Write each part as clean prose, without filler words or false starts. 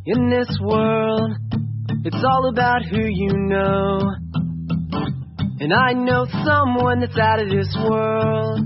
In this world, it's all about who you know. And I know someone that's out of this world.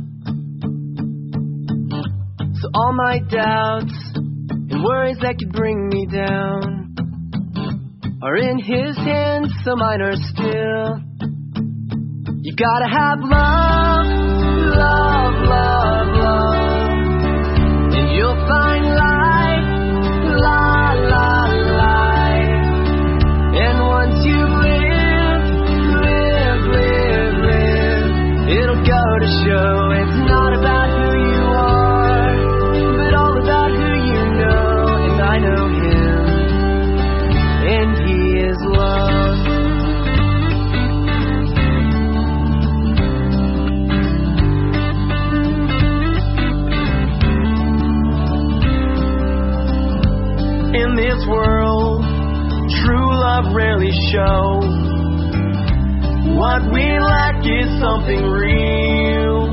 So all my doubts and worries that could bring me down are in his hands, so mine are still. You gotta have love, love, love, love, and you'll find life, la, la, life. And once you live, live, live, live, it'll go to show it's not about who you are, but all about who you know. And I know him, and he is love. In this world, true love rarely shows. What we lack is something real.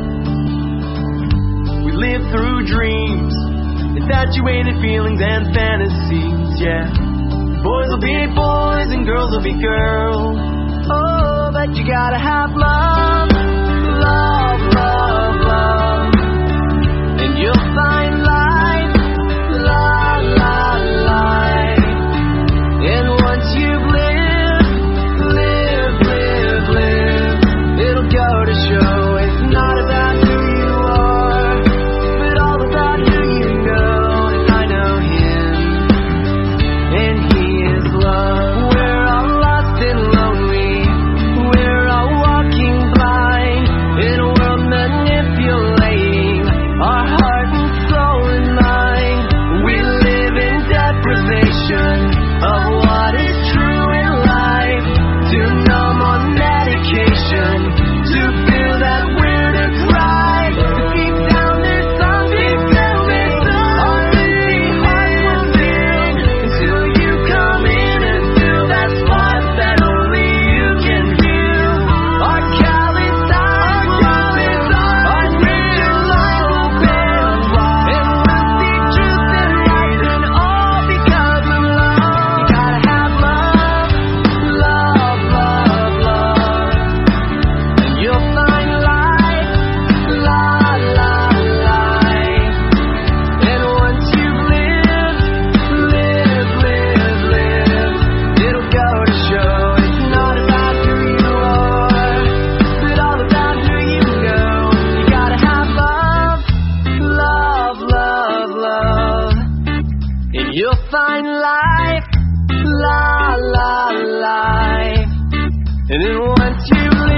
We live through dreams, infatuated feelings and fantasies, yeah. Boys will be boys and girls will be girls. Oh, but you gotta have love, love, love, love, and you'll find life, la, la, life. And once you've lived, live, live, live, it'll go to show it's not about who you are, but all about who you know. And I know him, and he is love. We're all lost and lonely, we're all walking blind in a world manipulating our heart and soul and mind. We live in deprivation of what is true in life, to numb on medication, to feel that we're to cry. Deep down there's something building, our empty hearts will sing until you come in and fill that spot that only you can heal. Our calloused eyes will open, our rigid light will bend, and we'll see truth and light, and all because of love. You gotta have love, love, love, love, and you'll find life, la, la, life. And once you've lived, live, live, live, it'll go to show it's not about who you are, but all about who you know. You gotta have love, love, love, love, and you'll find life, la, la, life. And then once you live,